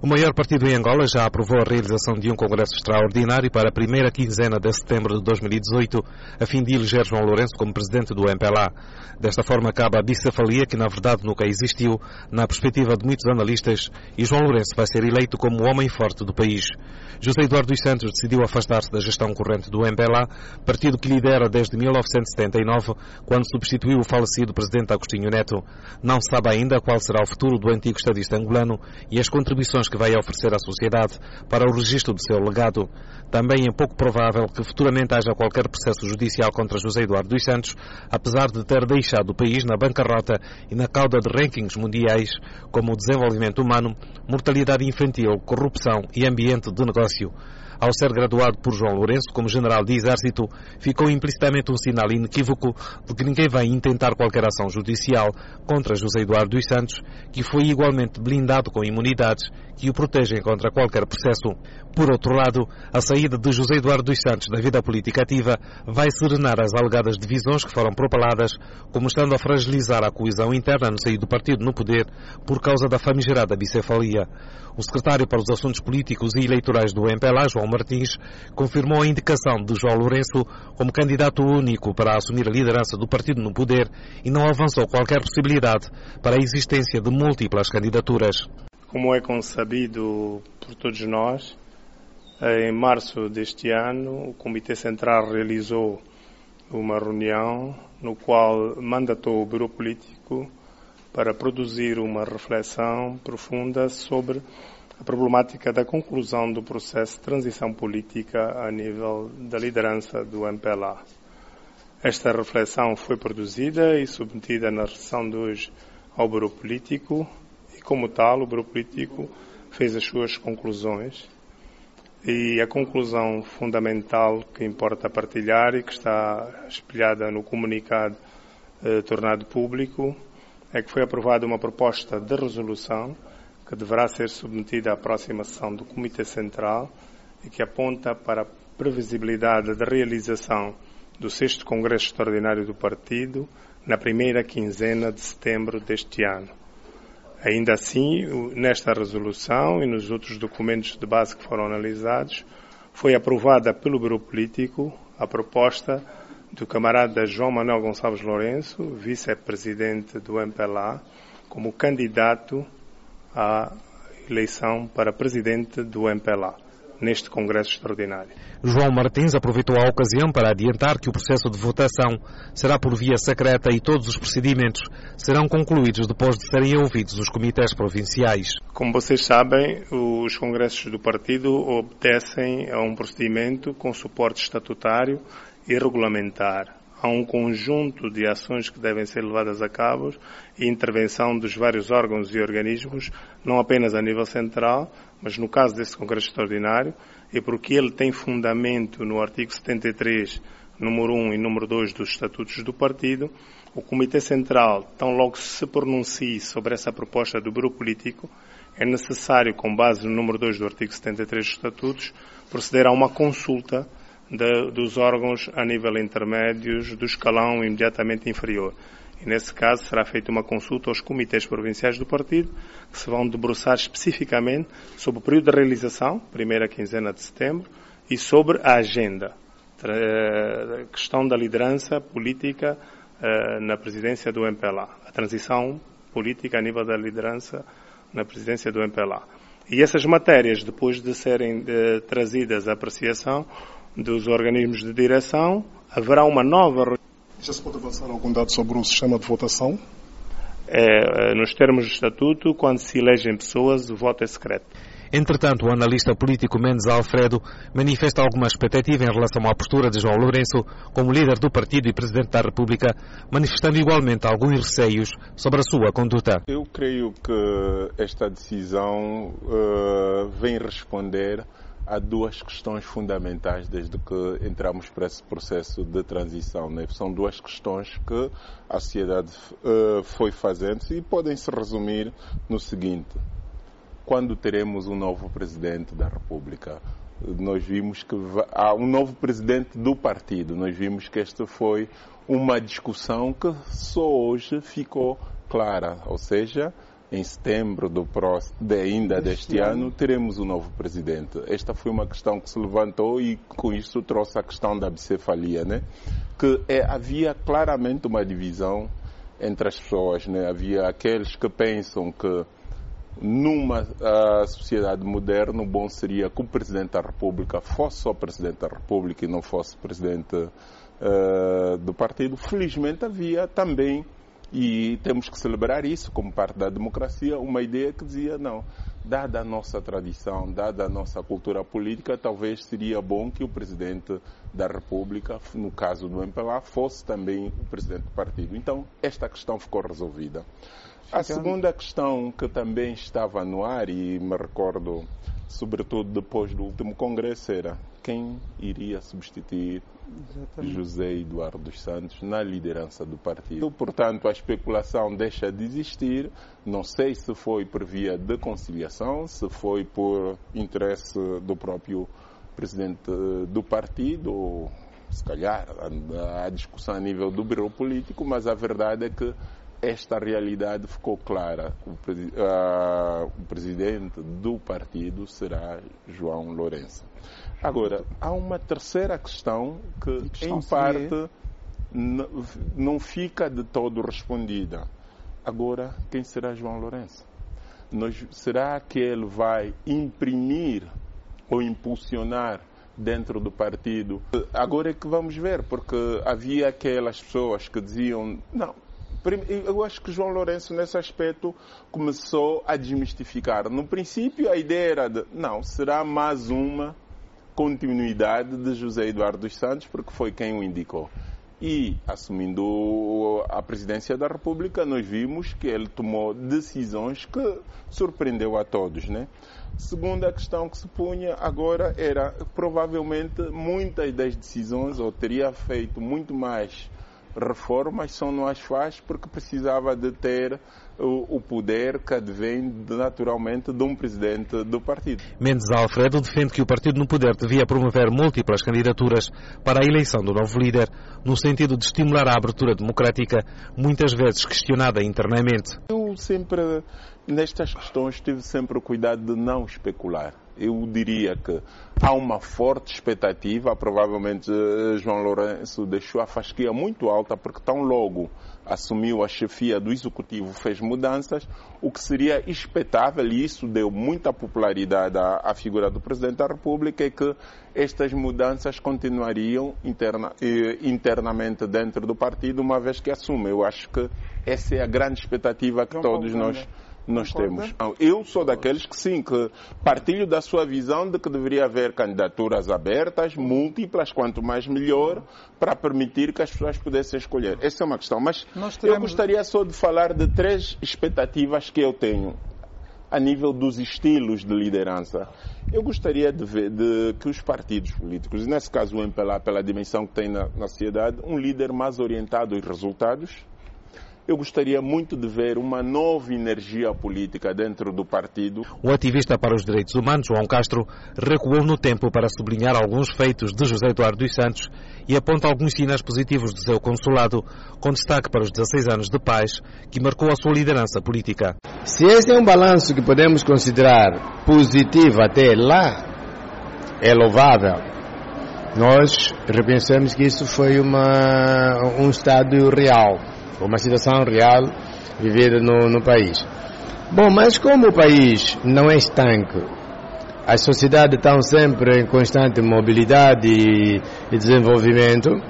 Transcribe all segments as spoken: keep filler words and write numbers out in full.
O maior partido em Angola já aprovou a realização de um congresso extraordinário para a primeira quinzena de setembro de dois mil e dezoito, a fim de eleger João Lourenço como presidente do M P L A. Desta forma acaba a bicefalia, que na verdade nunca existiu, na perspectiva de muitos analistas, e João Lourenço vai ser eleito como o homem forte do país. José Eduardo dos Santos decidiu afastar-se da gestão corrente do M P L A, partido que lidera desde mil novecentos e setenta e nove, quando substituiu o falecido presidente Agostinho Neto. Não se sabe ainda qual será o futuro do antigo estadista angolano e as contribuições que vai oferecer à sociedade para o registro do seu legado. Também é pouco provável que futuramente haja qualquer processo judicial contra José Eduardo dos Santos, apesar de ter deixado o país na bancarrota e na cauda de rankings mundiais como o desenvolvimento humano, mortalidade infantil, corrupção e ambiente de negócio. Ao ser graduado por João Lourenço como general de exército, ficou implicitamente um sinal inequívoco de que ninguém vai intentar qualquer ação judicial contra José Eduardo dos Santos, que foi igualmente blindado com imunidades que o protegem contra qualquer processo. Por outro lado, a saída de José Eduardo dos Santos da vida política ativa vai serenar as alegadas divisões que foram propaladas, como estando a fragilizar a coesão interna no seio do partido no poder por causa da famigerada bicefalia. O secretário para os Assuntos Políticos e Eleitorais do M P L A, João Martins, confirmou a indicação de João Lourenço como candidato único para assumir a liderança do partido no poder e não avançou qualquer possibilidade para a existência de múltiplas candidaturas. Como é consabido por todos nós, em março deste ano, o Comitê Central realizou uma reunião no qual mandatou o Bureau Político para produzir uma reflexão profunda sobre a problemática da conclusão do processo de transição política a nível da liderança do M P L A. Esta reflexão foi produzida e submetida na sessão de hoje ao Bureau Político e, como tal, o Bureau Político fez as suas conclusões. E a conclusão fundamental que importa partilhar e que está espelhada no comunicado eh, tornado público é que foi aprovada uma proposta de resolução que deverá ser submetida à próxima sessão do Comitê Central e que aponta para a previsibilidade da realização do sexto Congresso Extraordinário do Partido na primeira quinzena de setembro deste ano. Ainda assim, nesta resolução e nos outros documentos de base que foram analisados, foi aprovada pelo Bureau Político a proposta do camarada João Manuel Gonçalves Lourenço, vice-presidente do M P L A, como candidato à eleição para presidente do M P L A, neste Congresso Extraordinário. João Martins aproveitou a ocasião para adiantar que o processo de votação será por via secreta e todos os procedimentos serão concluídos depois de serem ouvidos os comitês provinciais. Como vocês sabem, os congressos do partido obedecem a um procedimento com suporte estatutário e regulamentar. Há um conjunto de ações que devem ser levadas a cabo e intervenção dos vários órgãos e organismos, não apenas a nível central, mas no caso deste Congresso Extraordinário, e porque ele tem fundamento no artigo setenta e três, número um e número dois dos Estatutos do Partido, o Comitê Central, tão logo se pronuncie sobre essa proposta do Bureau Político, é necessário, com base no número dois do artigo setenta e três dos Estatutos, proceder a uma consulta de, dos órgãos a nível intermédios do escalão imediatamente inferior. E, nesse caso, será feita uma consulta aos comitês provinciais do partido, que se vão debruçar especificamente sobre o período de realização, primeira quinzena de setembro, e sobre a agenda, a questão da liderança política na presidência do M P L A, a transição política a nível da liderança na presidência do M P L A. E essas matérias, depois de serem eh, trazidas à apreciação dos organismos de direção, haverá uma nova... Já se pode avançar algum dado sobre o sistema de votação? É, nos termos do Estatuto, quando se elegem pessoas, o voto é secreto. Entretanto, o analista político Mendes Alfredo manifesta alguma expectativa em relação à postura de João Lourenço como líder do partido e Presidente da República, manifestando igualmente alguns receios sobre a sua conduta. Eu creio que esta decisão uh, vem responder a duas questões fundamentais desde que entramos para esse processo de transição, né? São duas questões que a sociedade uh, foi fazendo e podem se resumir no seguinte: quando teremos um novo presidente da República? Nós vimos que há um novo presidente do partido. Nós vimos que esta foi uma discussão que só hoje ficou clara, ou seja, em setembro do próximo, de ainda deste ano, teremos um novo presidente. Esta foi uma questão que se levantou e com isso trouxe a questão da bicefalia, né? Que é, havia claramente uma divisão entre as pessoas, né? Havia aqueles que pensam que numa uh, sociedade moderna, o bom seria que o Presidente da República fosse só Presidente da República e não fosse Presidente uh, do partido. Felizmente havia também, e temos que celebrar isso como parte da democracia, uma ideia que dizia, não, dada a nossa tradição, dada a nossa cultura política, talvez seria bom que o Presidente da República, no caso do M P L A, fosse também o Presidente do partido. Então, esta questão ficou resolvida. A segunda questão que também estava no ar, e me recordo, sobretudo depois do último congresso, era quem iria substituir Exatamente. José Eduardo dos Santos na liderança do partido. Portanto, a especulação deixa de existir. Não sei se foi por via de conciliação, se foi por interesse do próprio presidente do partido, ou se calhar a discussão a nível do bureau político, mas a verdade é que esta realidade ficou clara. O, uh, o presidente do partido será João Lourenço. Agora, há uma terceira questão que, questão em parte, não fica de todo respondida. Agora, quem será João Lourenço? Nós, será que ele vai imprimir ou impulsionar dentro do partido? Agora é que vamos ver, porque havia aquelas pessoas que diziam, não, eu acho que João Lourenço, nesse aspecto, começou a desmistificar. No princípio, a ideia era de, não, será mais uma continuidade de José Eduardo dos Santos, porque foi quem o indicou. E, assumindo a presidência da República, nós vimos que ele tomou decisões que surpreendeu a todos, né? Segunda questão que se punha agora era, provavelmente, muitas das decisões, ou teria feito muito mais reformas, só não as faz porque precisava de ter o, o poder que advém de, naturalmente de um presidente do partido. Mendes Alfredo defende que o partido no poder devia promover múltiplas candidaturas para a eleição do novo líder, no sentido de estimular a abertura democrática, muitas vezes questionada internamente. Eu sempre, nestas questões, tive sempre o cuidado de não especular. Eu diria que há uma forte expectativa, provavelmente João Lourenço deixou a fasquia muito alta, porque tão logo assumiu a chefia do Executivo, fez mudanças, o que seria expectável, e isso deu muita popularidade à, à figura do Presidente da República, é que estas mudanças continuariam interna, eh, internamente dentro do partido, uma vez que assume. Eu acho que essa é a grande expectativa que todos nós... Nós temos. Eu sou daqueles que sim, que partilho da sua visão de que deveria haver candidaturas abertas, múltiplas, quanto mais melhor, para permitir que as pessoas pudessem escolher. Essa é uma questão. Mas teremos... eu gostaria só de falar de três expectativas que eu tenho a nível dos estilos de liderança. Eu gostaria de ver de, que os partidos políticos, nesse caso o M P L A, pela dimensão que tem na, na sociedade, um líder mais orientado aos resultados. Eu gostaria muito de ver uma nova energia política dentro do partido. O ativista para os direitos humanos, João Castro, recuou no tempo para sublinhar alguns feitos de José Eduardo dos Santos e aponta alguns sinais positivos do seu consulado, com destaque para os dezasseis anos de paz que marcou a sua liderança política. Se esse é um balanço que podemos considerar positivo até lá, é louvável. Nós repensamos que isso foi uma, um estado real. Uma situação real vivida no, no país. Bom, mas como o país não é estanque, as sociedades estão sempre em constante mobilidade e, e desenvolvimento, uhum.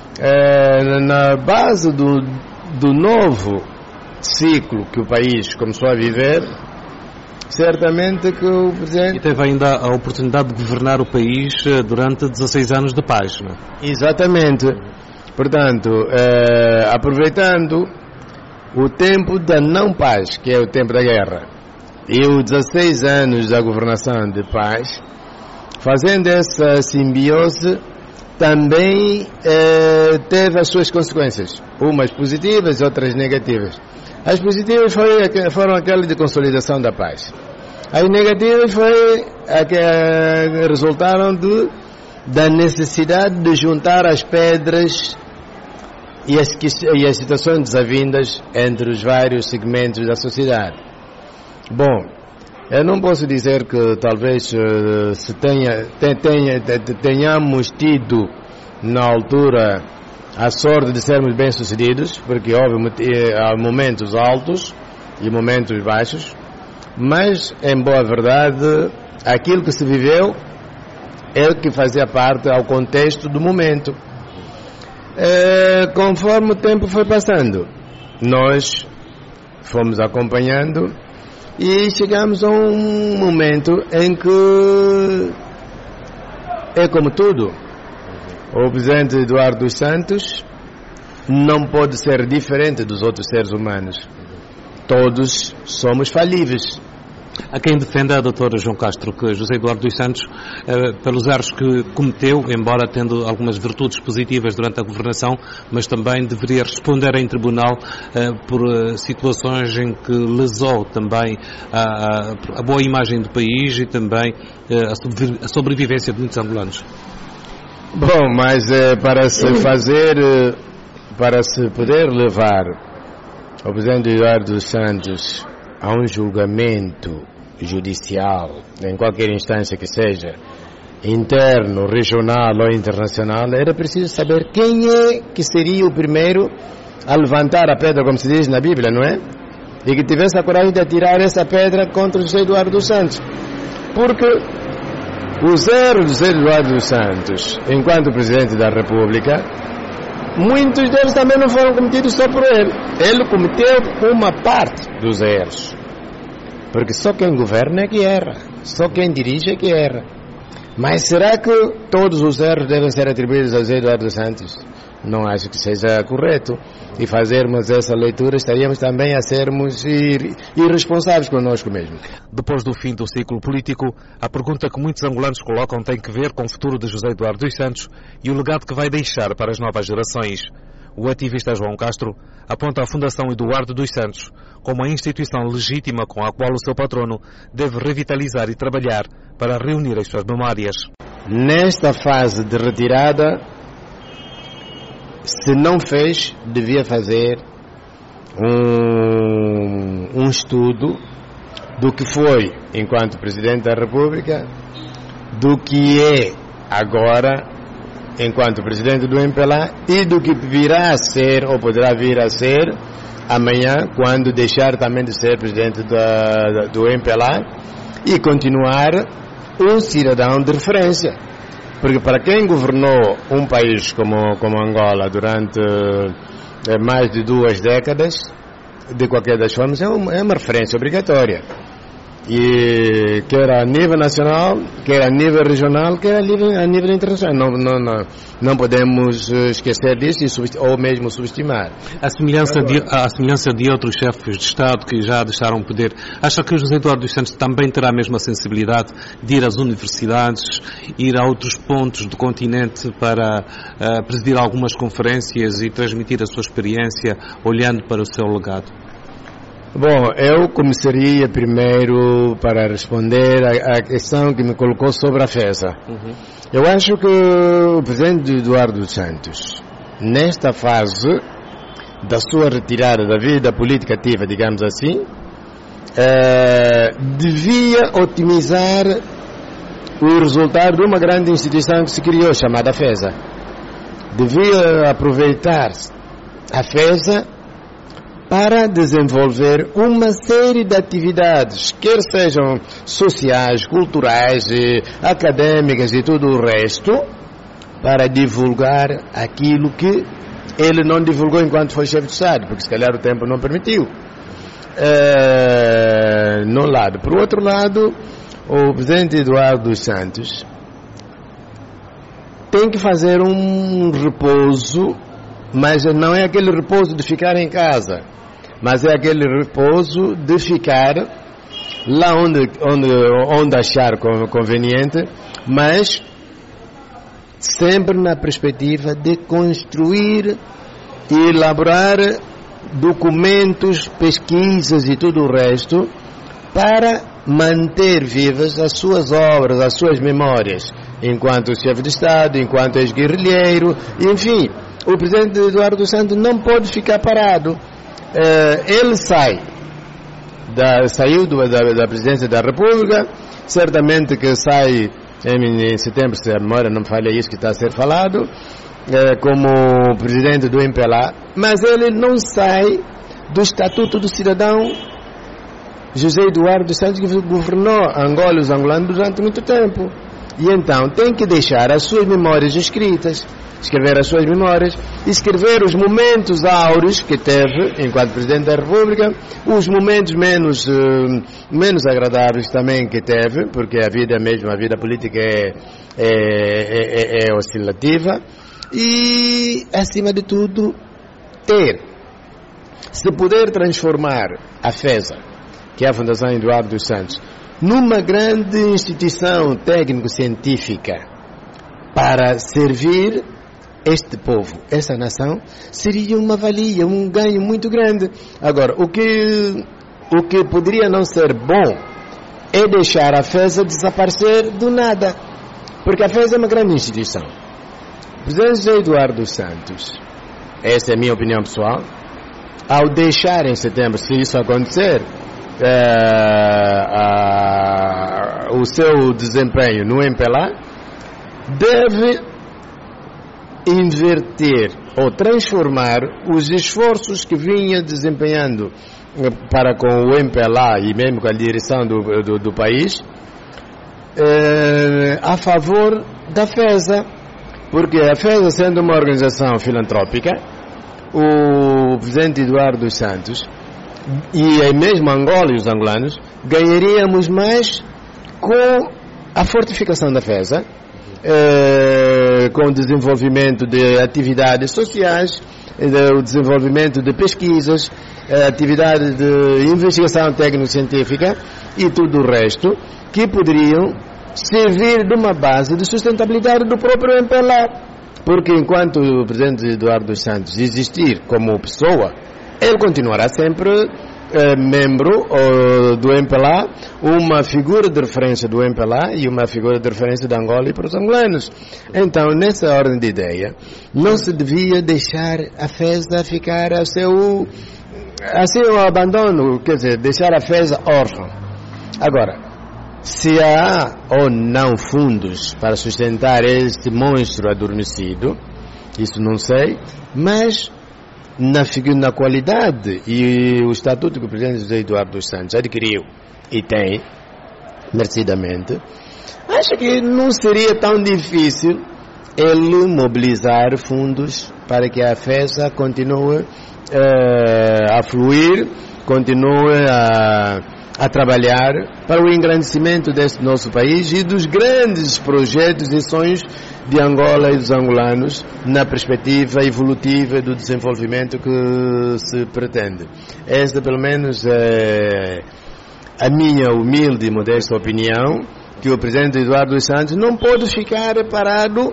é, na base do, do novo ciclo que o país começou a viver, certamente que o Presidente... E teve ainda a oportunidade de governar o país durante dezasseis anos de paz, não é? Exatamente. Portanto, eh, aproveitando o tempo da não paz, que é o tempo da guerra, e os dezasseis anos da governação de paz, fazendo essa simbiose, também eh, teve as suas consequências, umas positivas e outras negativas. As positivas foi, foram aquelas de consolidação da paz. As negativas foi a que eh, resultaram de, da necessidade de juntar as pedras e as, e as situações desavindas entre os vários segmentos da sociedade. Bom, eu não posso dizer que talvez uh, se tenha, tenha, tenhamos tido na altura a sorte de sermos bem-sucedidos, porque houve há momentos altos e momentos baixos, mas, em boa verdade, aquilo que se viveu é o que fazia parte ao contexto do momento. É, conforme o tempo foi passando, nós fomos acompanhando e chegamos a um momento em que é como tudo. O presidente Eduardo dos Santos não pode ser diferente dos outros seres humanos. Todos somos falíveis. Há quem defenda, doutor João Castro, que José Eduardo dos Santos, eh, pelos erros que cometeu, embora tendo algumas virtudes positivas durante a governação, mas também deveria responder em tribunal eh, por eh, situações em que lesou também a, a, a boa imagem do país e também eh, a, sobrevi- a sobrevivência de muitos angolanos. Bom, mas eh, para se fazer, eh, para se poder levar o presidente Eduardo dos Santos a um julgamento judicial, em qualquer instância que seja, interno, regional ou internacional, era preciso saber quem é que seria o primeiro a levantar a pedra, como se diz na Bíblia, não é? E que tivesse a coragem de atirar essa pedra contra José Eduardo dos Santos. Porque os erros de José Eduardo dos Santos, enquanto Presidente da República, muitos deles também não foram cometidos só por ele. Ele cometeu uma parte dos erros. Porque só quem governa é que erra. Só quem dirige é que erra. Mas será que todos os erros devem ser atribuídos a José Eduardo dos Santos? Não acho que seja correto. E fazermos essa leitura estaríamos também a sermos ir, irresponsáveis connosco mesmo. Depois do fim do ciclo político, a pergunta que muitos angolanos colocam tem que ver com o futuro de José Eduardo dos Santos e o legado que vai deixar para as novas gerações. O ativista João Castro aponta a Fundação Eduardo dos Santos como a instituição legítima com a qual o seu patrono deve revitalizar e trabalhar para reunir as suas memórias. Nesta fase de retirada, se não fez, devia fazer um, um estudo do que foi enquanto Presidente da República, do que é agora enquanto Presidente do M P L A e do que virá a ser ou poderá vir a ser amanhã, quando deixar também de ser Presidente da, do M P L A e continuar um cidadão de referência. Porque para quem governou um país como, como Angola durante é, mais de duas décadas, de qualquer das formas, é uma, é uma referência obrigatória. E quer a nível nacional, quer a nível regional, quer a nível, a nível internacional. Não, não, não, não podemos esquecer disso e, ou mesmo subestimar. A semelhança, de, a semelhança de outros chefes de Estado que já deixaram o poder, acha que o José Eduardo dos Santos também terá a mesma sensibilidade de ir às universidades, ir a outros pontos do continente para uh, presidir algumas conferências e transmitir a sua experiência olhando para o seu legado? Bom, eu começaria primeiro para responder à questão que me colocou sobre a FESA. Uhum. Eu acho que o presidente Eduardo dos Santos, nesta fase da sua retirada da vida política ativa, digamos assim, eh, devia otimizar o resultado de uma grande instituição que se criou, chamada FESA. Devia aproveitar a FESA para desenvolver uma série de atividades, quer sejam sociais, culturais, académicas e tudo o resto, para divulgar aquilo que ele não divulgou enquanto foi chefe de Estado, porque se calhar o tempo não permitiu. É, num lado. Por outro lado, o presidente Eduardo dos Santos tem que fazer um repouso, mas não é aquele repouso de ficar em casa, mas é aquele repouso de ficar lá onde, onde, onde achar conveniente, mas sempre na perspectiva de construir e elaborar documentos, pesquisas e tudo o resto para manter vivas as suas obras, as suas memórias, enquanto chefe de Estado, enquanto ex-guerrilheiro, enfim. O presidente Eduardo dos Santos não pode ficar parado. Uh, ele sai da, saiu do, da, da presidência da República, certamente que sai em, em setembro, se a memória não me falha isso que está a ser falado, é, como presidente do M P L A, mas ele não sai do Estatuto do Cidadão José Eduardo dos Santos, que governou Angola e os angolanos durante muito tempo. E então tem que deixar as suas memórias escritas, escrever as suas memórias, escrever os momentos áureos que teve enquanto Presidente da República, os momentos menos, uh, menos agradáveis também que teve, porque a vida mesmo, a vida política é, é, é, é oscilativa, e acima de tudo ter, se puder transformar a FESA, que é a Fundação Eduardo dos Santos, numa grande instituição técnico-científica para servir este povo, essa nação, seria uma valia, um ganho muito grande. Agora, o que, o que poderia não ser bom é deixar a FESA desaparecer do nada, porque a FESA é uma grande instituição. O presidente José Eduardo dos Santos, essa é a minha opinião pessoal, ao deixar em setembro, se isso acontecer, É, a, o seu desempenho no M P L A, deve inverter ou transformar os esforços que vinha desempenhando para com o M P L A e mesmo com a direção do, do, do país é, a favor da FESA, porque a FESA, sendo uma organização filantrópica, o presidente Eduardo dos Santos e mesmo Angola e os angolanos ganharíamos mais com a fortificação da FESA, eh, com o desenvolvimento de atividades sociais, eh, o desenvolvimento de pesquisas, eh, atividades de investigação técnico-científica e tudo o resto que poderiam servir de uma base de sustentabilidade do próprio M P L A. Porque enquanto o presidente Eduardo dos Santos existir como pessoa, ele continuará sempre eh, membro oh, do M P L A, uma figura de referência do M P L A e uma figura de referência de Angola e para os angolanos. Então, nessa ordem de ideia, não se devia deixar a FESA ficar a seu, a seu abandono, quer dizer, deixar a FESA órfã. Agora, se há ou não fundos para sustentar este monstro adormecido, isso não sei, mas Na, na qualidade e o estatuto que o presidente José Eduardo dos Santos adquiriu e tem, merecidamente, acho que não seria tão difícil ele mobilizar fundos para que a FESA continue eh, a fluir, continue a, a trabalhar para o engrandecimento deste nosso país e dos grandes projetos e sonhos de Angola e dos angolanos na perspectiva evolutiva do desenvolvimento que se pretende. Esta, pelo menos, é a minha humilde e modesta opinião, que o presidente Eduardo dos Santos não pode ficar parado,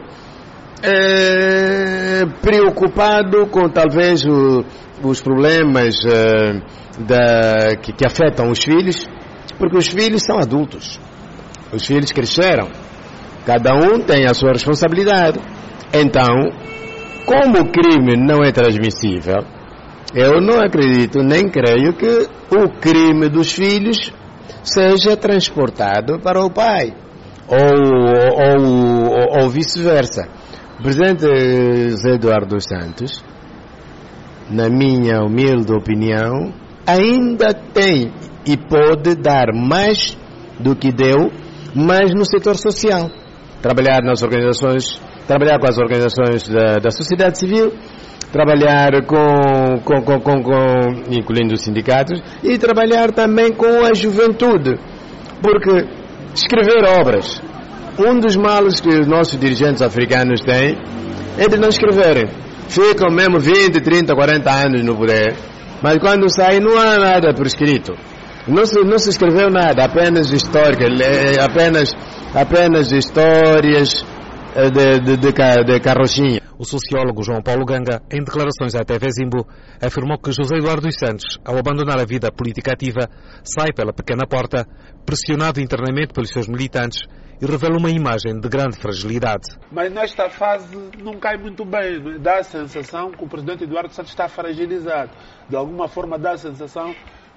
é, preocupado com talvez o, os problemas é, da, que, que afetam os filhos, porque os filhos são adultos, os filhos cresceram. Cada um tem a sua responsabilidade. Então, como o crime não é transmissível, eu não acredito nem creio que o crime dos filhos seja transportado para o pai, ou, ou, ou, ou vice-versa. O presidente José Eduardo dos Santos, na minha humilde opinião, ainda tem e pode dar mais do que deu, mas no setor social. Trabalhar nas organizações, trabalhar com as organizações da, da sociedade civil, trabalhar com, com, com, com, com, incluindo os sindicatos, e trabalhar também com a juventude, porque escrever obras, um dos males que os nossos dirigentes africanos têm é de não escreverem. Ficam mesmo vinte, trinta, quarenta anos no poder, mas quando saem não há nada por escrito. Não se, não se escreveu nada, apenas histórica, apenas, apenas histórias de, de, de, de carrochinha. O sociólogo João Paulo Ganga, em declarações à T V Zimbo, afirmou que José Eduardo dos Santos, ao abandonar a vida política ativa, sai pela pequena porta, pressionado internamente pelos seus militantes, e revela uma imagem de grande fragilidade. Mas nesta fase não cai muito bem, não é? Dá a sensação que o presidente Eduardo Santos está fragilizado. De alguma forma dá a sensação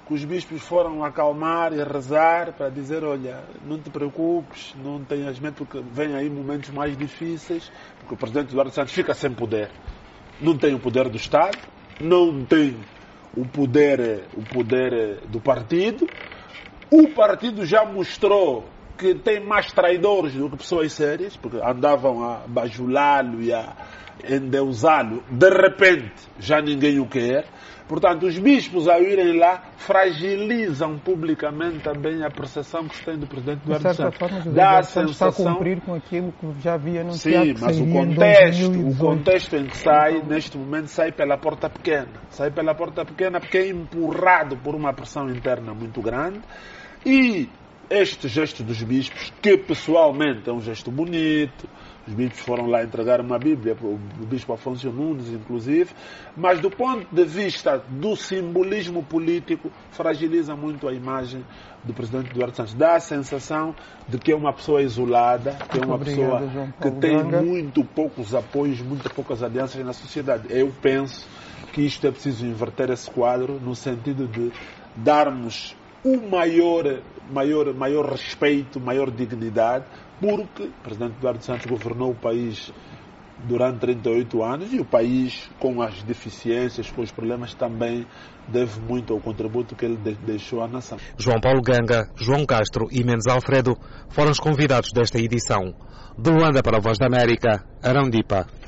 que os bispos foram acalmar e rezar para dizer, olha, não te preocupes, não tenhas medo, porque vêm aí momentos mais difíceis, porque o presidente Eduardo Santos fica sem poder. Não tem o poder do Estado, não tem o poder, o poder do partido. O partido já mostrou que tem mais traidores do que pessoas sérias, porque andavam a bajulá-lo e a endeusá-lo. De repente, já ninguém o quer. Portanto, os bispos, ao irem lá, fragilizam publicamente também a percepção que se tem do presidente Eduardo Santos. Forma, dá a sensação... sensação... está a cumprir com aquilo que já havia anunciado. Sim, que mas o contexto, o contexto em que sai, neste momento, sai pela porta pequena. Sai pela porta pequena porque é empurrado por uma pressão interna muito grande. E este gesto dos bispos, que pessoalmente é um gesto bonito, os bispos foram lá entregar uma Bíblia, o bispo Afonso Nunes, inclusive, mas do ponto de vista do simbolismo político, fragiliza muito a imagem do presidente Eduardo Santos. Dá a sensação de que é uma pessoa isolada, que é uma pessoa que tem muito poucos apoios, muito poucas alianças na sociedade. Eu penso que isto é preciso inverter esse quadro, no sentido de darmos o maior, maior, maior respeito, maior dignidade, porque o presidente Eduardo Santos governou o país durante trinta e oito anos e o país, com as deficiências, com os problemas, também deve muito ao contributo que ele deixou à nação. João Paulo Ganga, João Castro e Mendes Alfredo foram os convidados desta edição. De Luanda para a Voz da América, Arão Dipa.